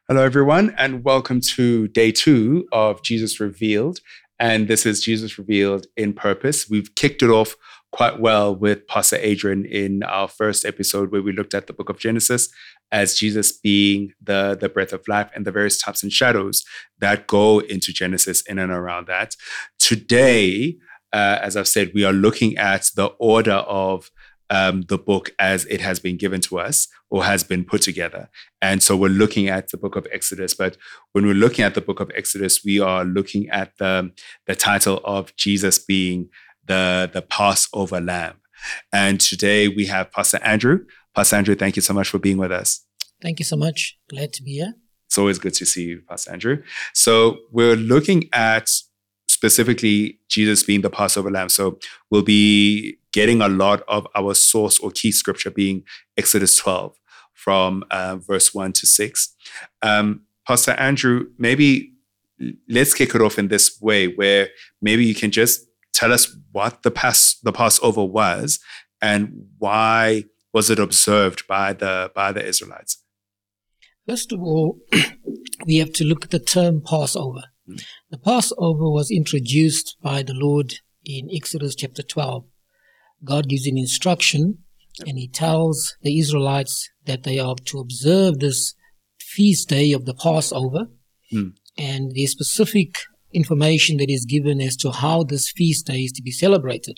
Hello, everyone, and welcome to day 2 of Jesus Revealed. And this is Jesus Revealed in Purpose. We've kicked it off quite well with Pastor Adrian in our first episode where we looked at the book of Genesis as Jesus being the breath of life and the various types and shadows that go into Genesis in and around that. Today, as I've said, we are looking at the order of the book as it has been given to us or has been put together. And so we're looking at the book of Exodus. But when we're looking at the book of Exodus, we are looking at the title of Jesus being the Passover Lamb. And today we have Pastor Andrew. Pastor Andrew, thank you so much for being with us. Thank you so much. Glad to be here. It's always good to see you, Pastor Andrew. So we're looking at specifically Jesus being the Passover Lamb. So we'll be getting a lot of our source or key scripture being Exodus 12 from verse 1 to 6. Pastor Andrew, maybe let's kick it off in this way where maybe you can just tell us what the Passover was and why was it observed by the Israelites? First of all, we have to look at the term Passover. The Passover was introduced by the Lord in Exodus chapter 12. God gives an instruction and he tells the Israelites that they are to observe this feast day of the Passover. And there's specific information that is given as to how this feast day is to be celebrated.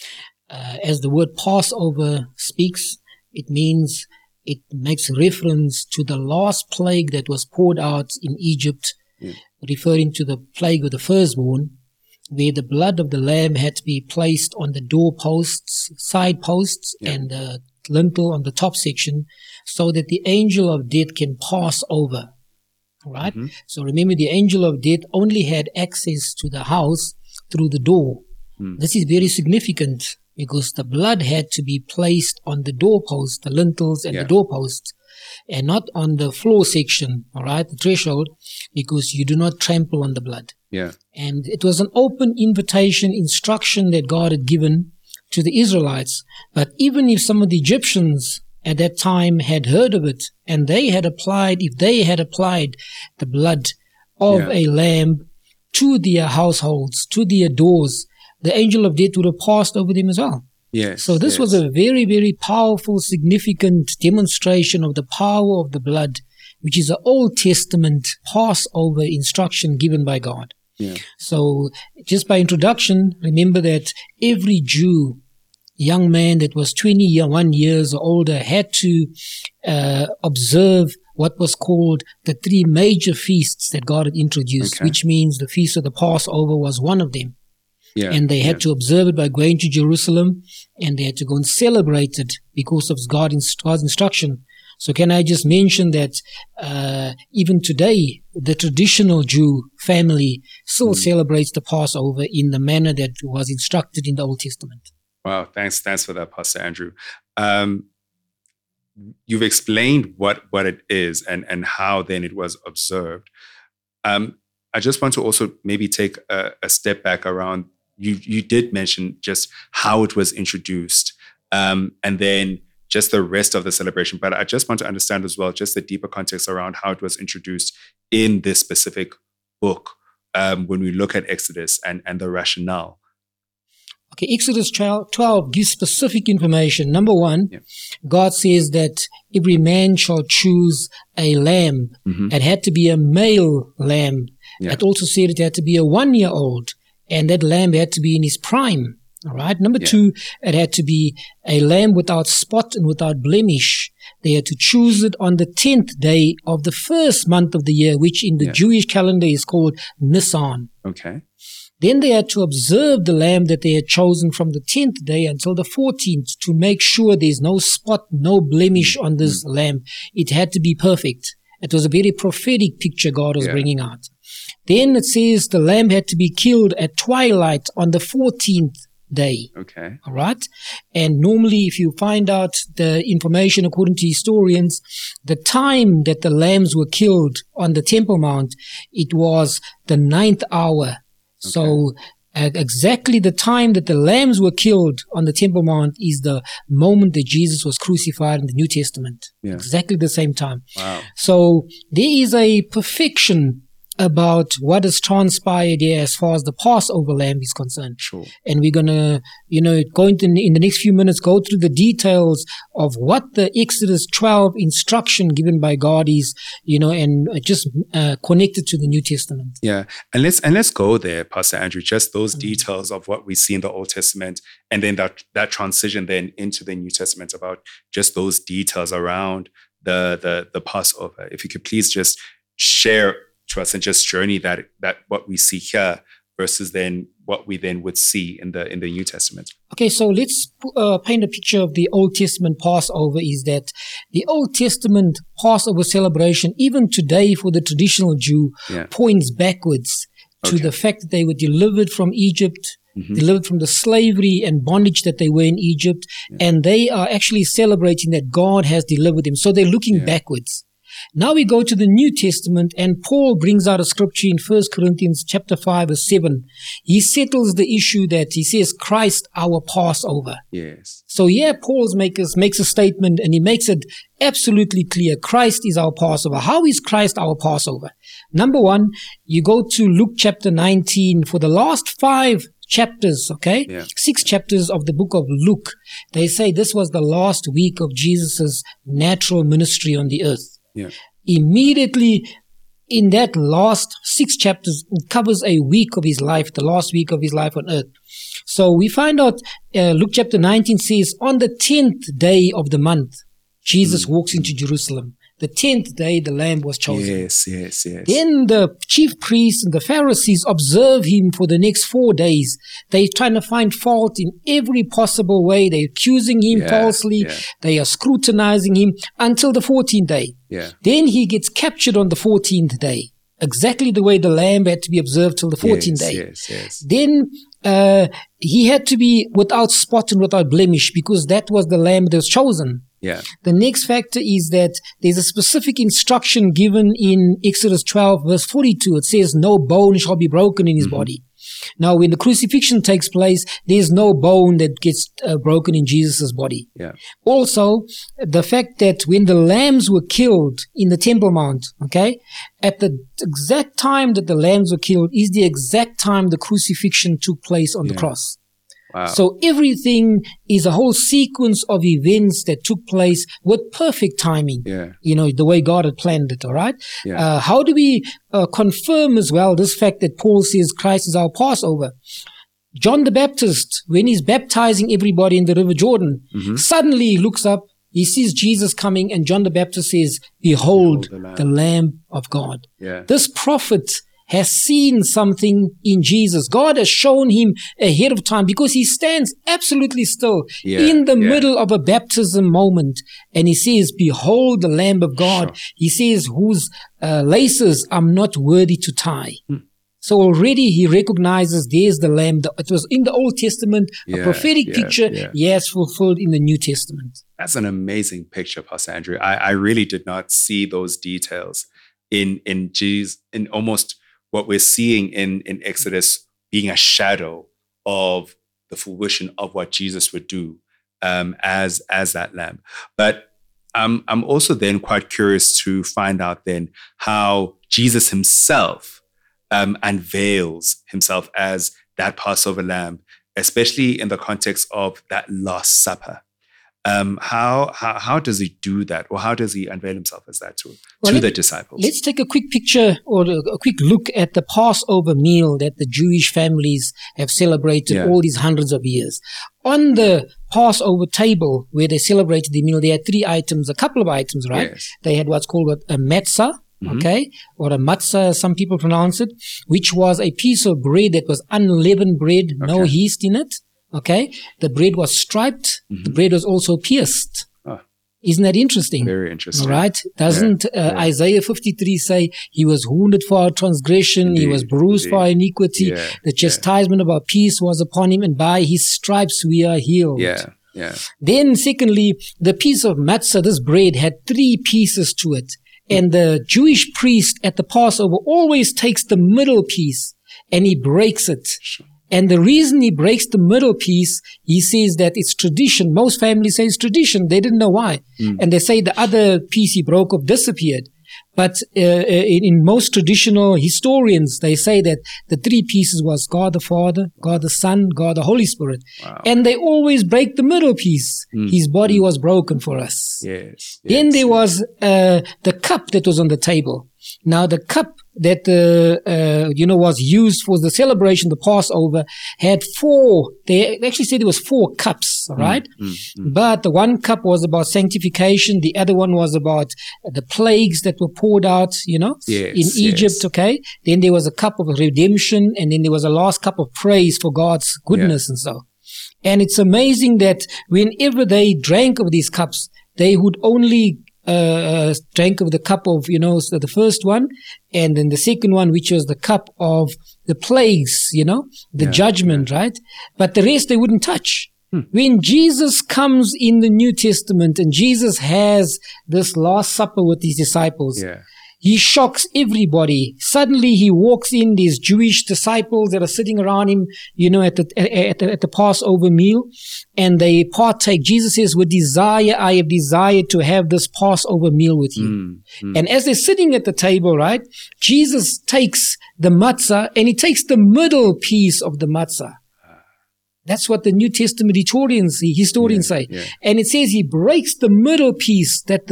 As the word Passover speaks, it means it makes reference to the last plague that was poured out in Egypt, referring to the plague of the firstborn, where the blood of the lamb had to be placed on the doorposts, side posts, and the lintel on the top section, so that the angel of death can pass over. Right? So remember, the angel of death only had access to the house through the door. This is very significant because the blood had to be placed on the doorposts, the lintels and the doorposts, and not on the floor section, all right, the threshold, because you do not trample on the blood. And it was an open invitation, instruction that God had given to the Israelites. But even if some of the Egyptians at that time had heard of it, and if they had applied the blood of a lamb to their households, to their doors, the angel of death would have passed over them as well. So this was a very, very powerful, significant demonstration of the power of the blood, which is an Old Testament Passover instruction given by God. So just by introduction, remember that every Jew, young man that was 21 years or older, had to observe what was called the 3 major feasts that God had introduced, which means the feast of the Passover was one of them. And they had to observe it by going to Jerusalem, and they had to go and celebrate it because of God's instruction. So can I just mention that even today, the traditional Jew family still celebrates the Passover in the manner that was instructed in the Old Testament. Wow, thanks for that, Pastor Andrew. You've explained what it is and how then it was observed. I just want to also maybe take a step back around. You did mention just how it was introduced, and then just the rest of the celebration. But I just want to understand as well just the deeper context around how it was introduced in this specific book when we look at Exodus and the rationale. Okay, Exodus 12 gives specific information. Number 1, God says that every man shall choose a lamb. It had to be a male lamb. It also said it had to be a 1-year-old. And that lamb had to be in his prime, all right? Number 2, it had to be a lamb without spot and without blemish. They had to choose it on the 10th day of the first month of the year, which in the Jewish calendar is called Nisan. Then they had to observe the lamb that they had chosen from the 10th day until the 14th to make sure there's no spot, no blemish on this lamb. It had to be perfect. It was a very prophetic picture God was bringing out. Then it says the lamb had to be killed at twilight on the 14th day. All right? And normally if you find out the information according to historians, the time that the lambs were killed on the Temple Mount, it was the 9th hour. So exactly the time that the lambs were killed on the Temple Mount is the moment that Jesus was crucified in the New Testament. Yeah. Exactly the same time. Wow. So there is a perfection about what has transpired here as far as the Passover lamb is concerned. Sure. And we're going to, go in the next few minutes, go through the details of what the Exodus 12 instruction given by God is, and just connected to the New Testament. Yeah. And let's go there, Pastor Andrew, just those details of what we see in the Old Testament, and then that transition then into the New Testament, about just those details around the Passover. If you could please just share to us and just journey that what we see here versus then what we then would see in the New Testament. Okay, so let's paint a picture of the Old Testament Passover. Is that the Old Testament Passover celebration, even today for the traditional Jew, points backwards to the fact that they were delivered from Egypt, delivered from the slavery and bondage that they were in Egypt, and they are actually celebrating that God has delivered them. So they're looking backwards. Now we go to the New Testament, and Paul brings out a scripture in 1 Corinthians chapter 5 verse 7. He settles the issue that he says, Christ our Passover. Yes. So Paul makes a statement, and he makes it absolutely clear. Christ is our Passover. How is Christ our Passover? Number one, you go to Luke chapter 19 for the last 5 chapters, 6 chapters of the book of Luke. They say this was the last week of Jesus' natural ministry on the earth. Yeah. Immediately in that last 6 chapters, it covers a week of his life, the last week of his life on earth. So we find out, Luke chapter 19 says, on the 10th day of the month, Jesus walks into Jerusalem. The 10th day, the lamb was chosen. Yes. Then the chief priests and the Pharisees observe him for the next 4 days. They're trying to find fault in every possible way. They're accusing him falsely. Yeah. They are scrutinizing him until the 14th day. Yeah. Then he gets captured on the 14th day, exactly the way the lamb had to be observed till the 14th day. Yes. Then he had to be without spot and without blemish, because that was the lamb that was chosen. Yeah. The next factor is that there's a specific instruction given in Exodus 12 verse 42. It says, no bone shall be broken in his body. Now, when the crucifixion takes place, there's no bone that gets broken in Jesus' body. Yeah. Also, the fact that when the lambs were killed in the Temple Mount, at the exact time that the lambs were killed is the exact time the crucifixion took place on the cross. Wow. So everything is a whole sequence of events that took place with perfect timing. Yeah. The way God had planned it, all right? Yeah. How do we confirm as well this fact that Paul says Christ is our Passover? John the Baptist, when he's baptizing everybody in the River Jordan, suddenly he looks up, he sees Jesus coming, and John the Baptist says, Behold the Lamb of God. Yeah. This prophet has seen something in Jesus. God has shown him ahead of time, because he stands absolutely still in the middle of a baptism moment, and he says, Behold the Lamb of God. Sure. He says, whose laces I'm not worthy to tie. So already he recognizes there's the Lamb. It was in the Old Testament, a prophetic picture. Yes, fulfilled in the New Testament. That's an amazing picture, Pastor Andrew. I really did not see those details in Jesus, in almost what we're seeing in Exodus being a shadow of the fruition of what Jesus would do as that lamb. But I'm also then quite curious to find out then how Jesus himself unveils himself as that Passover lamb, especially in the context of that Last Supper. How does he do that, or how does he unveil himself as that to the disciples? Let's take a quick picture or a quick look at the Passover meal that the Jewish families have celebrated all these hundreds of years. On the Passover table where they celebrated the meal, they had 3 items, a couple of items, right? Yes. They had what's called a matzah, or a matzah, as some people pronounce it, which was a piece of bread that was unleavened bread, no yeast in it. The bread was striped. The bread was also pierced. Isn't that interesting? Very interesting. Right? Doesn't Isaiah 53 say he was wounded for our transgression, he was bruised for our iniquity, the chastisement of our peace was upon him, and by his stripes we are healed. Then secondly, the piece of matzah, this bread, had 3 pieces to it. And the Jewish priest at the Passover always takes the middle piece and he breaks it. And the reason he breaks the middle piece, he says that it's tradition. Most families say it's tradition. They didn't know why. And they say the other piece he broke off disappeared. But in most traditional historians, they say that the three pieces was God the Father, God the Son, God the Holy Spirit. Wow. And they always break the middle piece. His body was broken for us. Yes. Then there was the cup that was on the table. Now the cup that was used for the celebration, the Passover, had four. They actually said it was four cups, right? But the one cup was about sanctification. The other one was about the plagues that were poured out, in Egypt. Okay. Then there was a cup of redemption, and then there was a last cup of praise for God's goodness and so. And it's amazing that whenever they drank of these cups, they would only drank of the cup of, so the first one, and then the second one, which was the cup of the plagues, the judgment, right? But the rest they wouldn't touch. When Jesus comes in the New Testament and Jesus has this Last Supper with his disciples, he shocks everybody. Suddenly he walks in, these Jewish disciples that are sitting around him, at the Passover meal, and they partake. Jesus says, with desire, I have desired to have this Passover meal with you. And as they're sitting at the table, right, Jesus takes the matzah and he takes the middle piece of the matzah. That's what the New Testament historians say. Yeah. And it says he breaks the middle piece that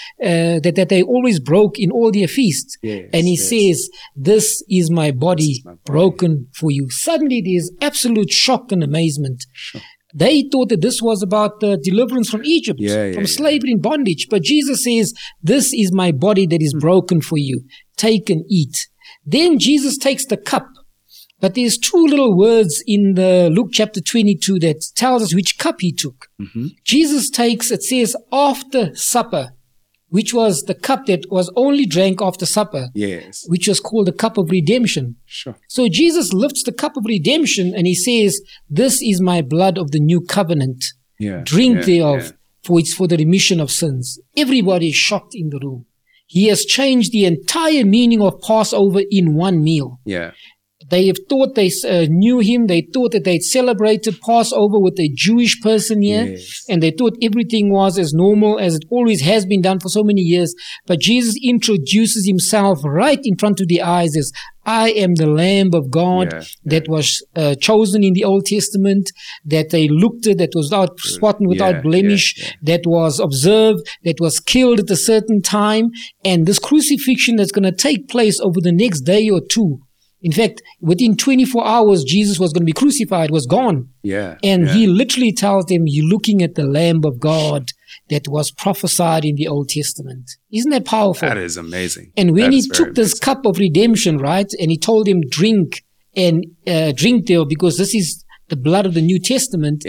that they always broke in all their feasts. Yes, and he says, this is my body broken for you. Suddenly there's absolute shock and amazement. Sure. They thought that this was about the deliverance from Egypt, from slavery and bondage. But Jesus says, this is my body that is broken for you. Take and eat. Then Jesus takes the cup. But there's two little words in the Luke chapter 22 that tells us which cup he took. Jesus takes, it says, after supper, which was the cup that was only drank after supper, which was called the cup of redemption. Sure. So Jesus lifts the cup of redemption and he says, this is my blood of the new covenant. Drink thereof, for it's for the remission of sins. Everybody is shocked in the room. He has changed the entire meaning of Passover in one meal. They have thought they knew him. They thought that they'd celebrated Passover with a Jewish person here. And they thought everything was as normal as it always has been done for so many years. But Jesus introduces himself right in front of their eyes as, I am the Lamb of God that was chosen in the Old Testament, that they looked at, that was without spot and without blemish, that was observed, that was killed at a certain time. And this crucifixion that's going to take place over the next day or two. In fact, within 24 hours, Jesus was going to be crucified, was gone. And he literally tells them, you're looking at the Lamb of God that was prophesied in the Old Testament. Isn't that powerful? That is amazing. And when he took this cup of redemption, right, and he told them, drink and drink there because this is the blood of the New Testament.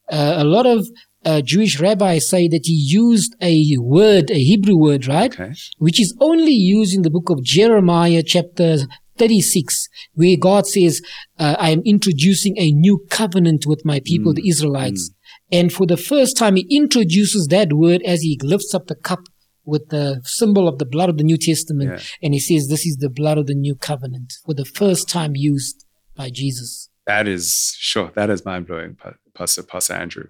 A lot of Jewish rabbis say that he used a Hebrew word, right, which is only used in the book of Jeremiah chapter 36, where God says, I am introducing a new covenant with my people, the Israelites. And for the first time, he introduces that word as he lifts up the cup with the symbol of the blood of the New Testament. And he says, this is the blood of the new covenant for the first time used by Jesus. That is mind-blowing, Pastor Andrew.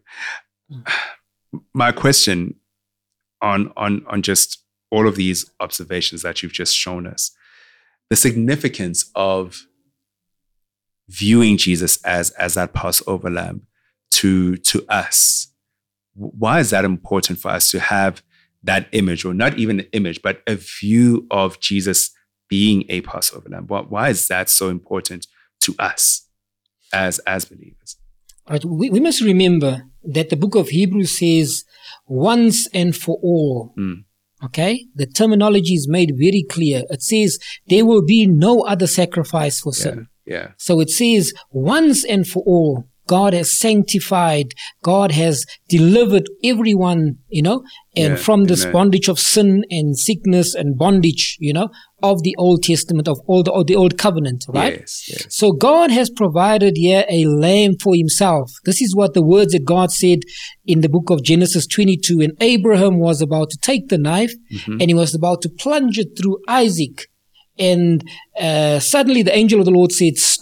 My question on just all of these observations that you've just shown us, the significance of viewing Jesus as that Passover lamb to us. Why is that important for us to have that image, or not even an image, but a view of Jesus being a Passover lamb? Why is that so important to us as believers? All right, we must remember that the book of Hebrews says once and for all. Okay, the terminology is made very clear. It says there will be no other sacrifice for sin. So it says once and for all, God has sanctified, God has delivered everyone, and from this bondage of sin and sickness and bondage, of the Old Testament, of all the Old Covenant, right? So God has provided here a lamb for himself. This is what the words that God said in the book of Genesis 22, and Abraham was about to take the knife and he was about to plunge it through Isaac. And suddenly the angel of the Lord said, stop.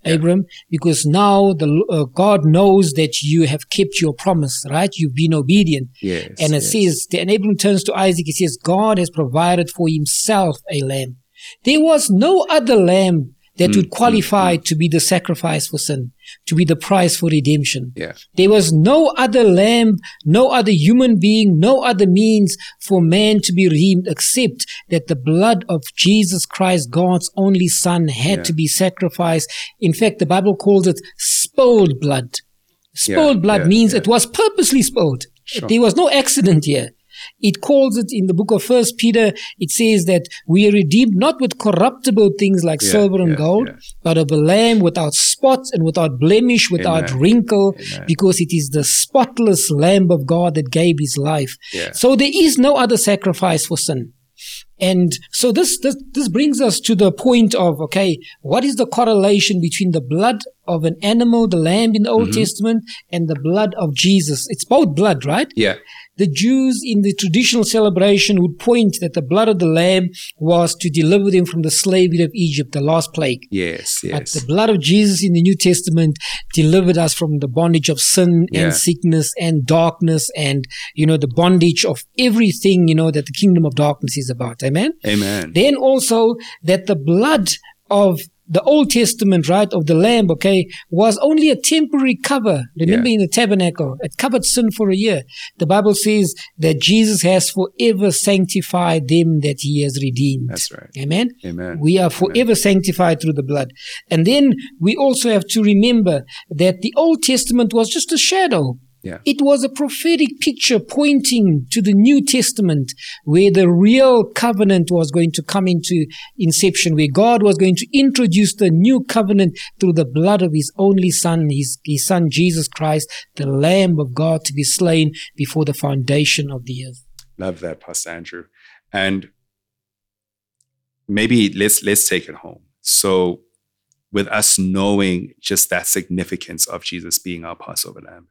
Abram, because now God knows that you have kept your promise, right? You've been obedient. Yes. And it says, and Abram turns to Isaac, he says, God has provided for himself a lamb. There was no other lamb that would qualify to be the sacrifice for sin, to be the price for redemption. Yeah. There was no other lamb, no other human being, no other means for man to be redeemed except that the blood of Jesus Christ, God's only Son, had to be sacrificed. In fact, the Bible calls it spilled blood. Spilled blood means it was purposely spilled. Sure. There was no accident here. It calls it in the book of 1 Peter, it says that we are redeemed not with corruptible things like silver and gold, but of a lamb without spot and without blemish, without wrinkle, because it is the spotless Lamb of God that gave his life. Yeah. So there is no other sacrifice for sin. And so this brings us to the point of, okay, what is the correlation between the blood of an animal, the lamb in the Old Testament, and the blood of Jesus? It's both blood, right? Yeah. The Jews in the traditional celebration would point that the blood of the lamb was to deliver them from the slavery of Egypt, the last plague. Yes, yes. But the blood of Jesus in the New Testament delivered us from the bondage of sin and sickness and darkness and, the bondage of everything, that the kingdom of darkness is about. Amen? Amen. Then also that the blood of the Old Testament, right, of the lamb, was only a temporary cover. Remember in the tabernacle, it covered sin for a year. The Bible says that Jesus has forever sanctified them that he has redeemed. That's right. Amen? Amen. We are forever sanctified through the blood. And then we also have to remember that the Old Testament was just a shadow. Yeah. It was a prophetic picture pointing to the New Testament where the real covenant was going to come into inception, where God was going to introduce the new covenant through the blood of his only Son, his Son Jesus Christ, the Lamb of God to be slain before the foundation of the earth. Love that, Pastor Andrew. And maybe let's take it home. So with us knowing just that significance of Jesus being our Passover lamb,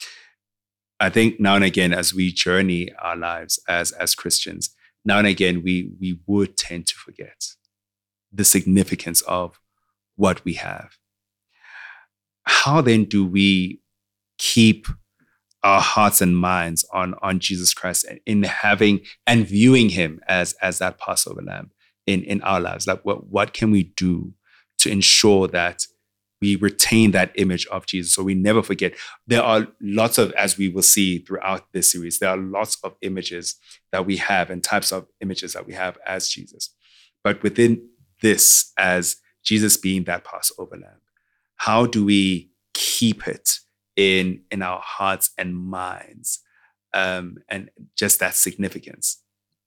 I think now and again, as we journey our lives as Christians, now and again, we would tend to forget the significance of what we have. How then do we keep our hearts and minds on Jesus Christ in having and viewing him as that Passover lamb in our lives? Like what can we do to ensure that we retain that image of Jesus, so we never forget? There are lots of, as we will see throughout this series, there are lots of images that we have and types of images that we have as Jesus. But within this, as Jesus being that Passover lamb, how do we keep it in our hearts and minds, and just that significance?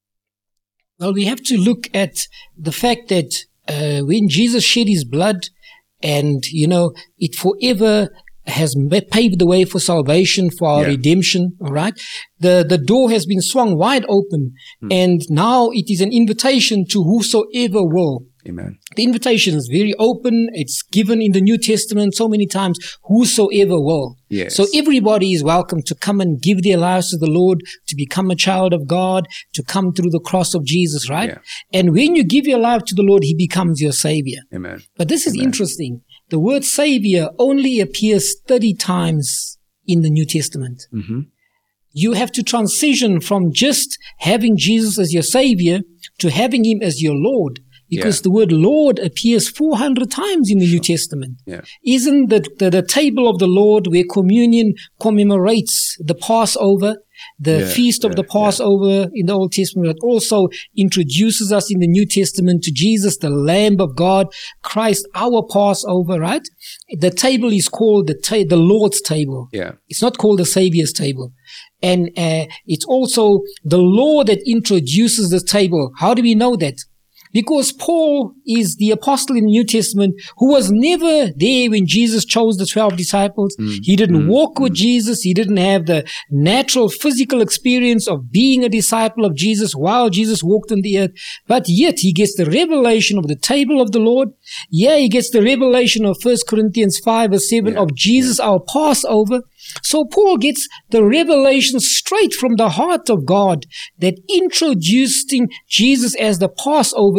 Well, we have to look at the fact that when Jesus shed his blood, and, it forever has paved the way for salvation, for our redemption, all right? The door has been swung wide open, and now it is an invitation to whosoever will. Amen. The invitation is very open. It's given in the New Testament so many times, whosoever will. Yes. So everybody is welcome to come and give their lives to the Lord, to become a child of God, to come through the cross of Jesus, right? Yeah. And when you give your life to the Lord, he becomes your Savior. Amen. But this is interesting. The word Savior only appears 30 times in the New Testament. Mm-hmm. You have to transition from just having Jesus as your Savior to having him as your Lord. Because the word Lord appears 400 times in the New Testament. Yeah. Isn't the table of the Lord where communion commemorates the Passover, the feast of the Passover in the Old Testament, that also introduces us in the New Testament to Jesus, the Lamb of God, Christ, our Passover, right? The table is called the Lord's table. Yeah. It's not called the Savior's table. And it's also the Lord that introduces the table. How do we know that? Because Paul is the apostle in the New Testament who was never there when Jesus chose the 12 disciples. He didn't walk with Jesus. He didn't have the natural physical experience of being a disciple of Jesus while Jesus walked on the earth. But yet he gets the revelation of the table of the Lord. Yeah, he gets the revelation of 1 Corinthians 5 verse 7 of Jesus, our Passover. So Paul gets the revelation straight from the heart of God that introducing Jesus as the Passover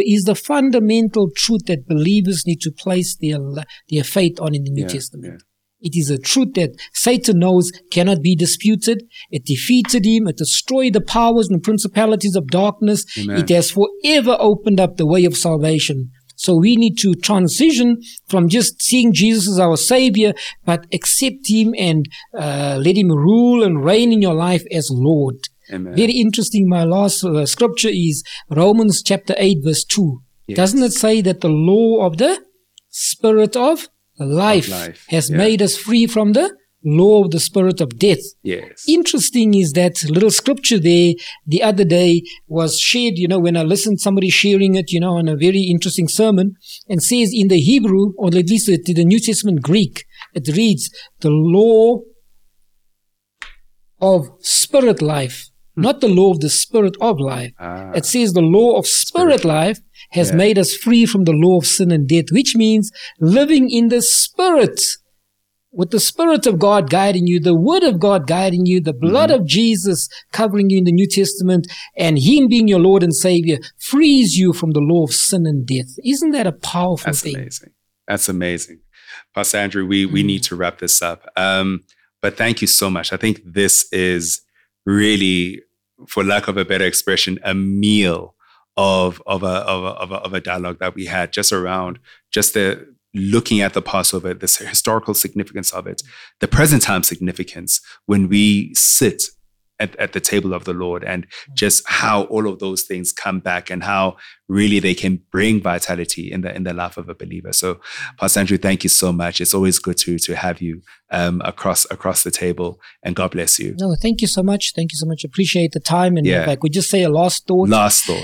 is the fundamental truth that believers need to place their faith on in the New Testament. It is a truth that Satan knows cannot be disputed. It defeated him. It destroyed the powers and principalities of darkness. Amen. It has forever opened up the way of salvation. So we need to transition from just seeing Jesus as our Savior, but accept Him and let Him rule and reign in your life as Lord. Amen. Very interesting. My last scripture is Romans chapter 8 verse 2. Yes. Doesn't it say that the law of the Spirit of life has made us free from the law of the spirit of death? Yes. Interesting is that little scripture there the other day was shared, when I listened somebody sharing it, on a very interesting sermon, and says in the Hebrew, or at least the New Testament Greek, it reads the law of spirit life, not the law of the spirit of life. It says the law of spirit life has made us free from the law of sin and death, which means living in the Spirit, with the Spirit of God guiding you, the Word of God guiding you, the blood of Jesus covering you in the New Testament, and Him being your Lord and Savior frees you from the law of sin and death. Isn't that a powerful thing? Amazing. That's amazing. Pastor Andrew, we need to wrap this up. But thank you so much. I think this is really, for lack of a better expression, a meal of a dialogue that we had just around just the looking at the Passover, this historical significance of it, the present time significance when we sit at the table of the Lord, and just how all of those things come back and how really they can bring vitality in the life of a believer. So, Pastor Andrew, thank you so much. It's always good to have you across the table, and God bless you. No, thank you so much. Thank you so much. Appreciate the time. And if I could just say a last thought. Last thought.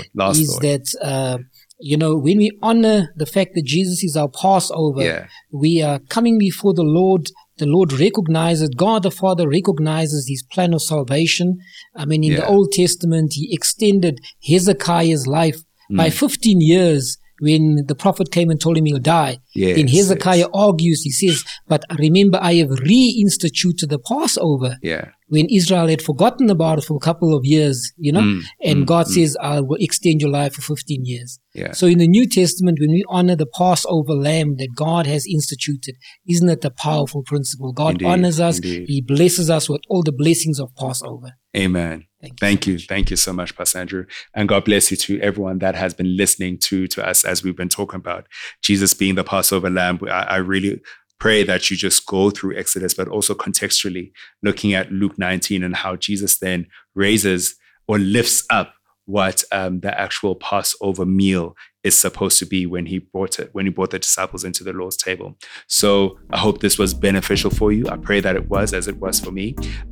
That when we honor the fact that Jesus is our Passover, we are coming before the Lord. The Lord recognizes, God the Father recognizes His plan of salvation. I mean, in the Old Testament, He extended Hezekiah's life by 15 years when the prophet came and told him he'll die. Then Hezekiah argues, he says, but remember, I have reinstituted the Passover. When Israel had forgotten about it for a couple of years, and God says, I will extend your life for 15 years. So in the New Testament, when we honor the Passover lamb that God has instituted, isn't it a powerful principle? God honors us. He blesses us with all the blessings of Passover. Amen. Thank you. Thank you so much, Pastor Andrew. And God bless you to everyone that has been listening to us as we've been talking about Jesus being the Passover lamb. I really pray that you just go through Exodus, but also contextually looking at Luke 19 and how Jesus then raises or lifts up what the actual Passover meal is supposed to be when he brought the disciples into the Lord's table. So I hope this was beneficial for you. I pray that it was, as it was for me.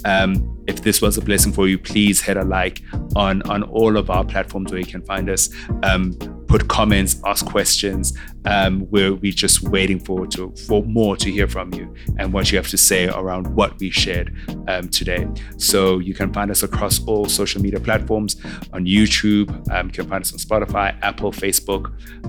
If this was a blessing for you, please hit a like on all of our platforms where you can find us. Put comments, ask questions. We're just waiting for more to hear from you and what you have to say around what we shared today. So you can find us across all social media platforms, on YouTube. You can find us on Spotify, Apple, Facebook.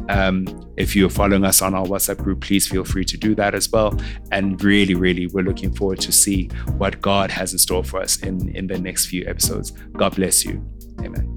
If you're following us on our WhatsApp group, please feel free to do that as well. And really, really, we're looking forward to see what God has in store for us in the next few episodes. God bless you. Amen.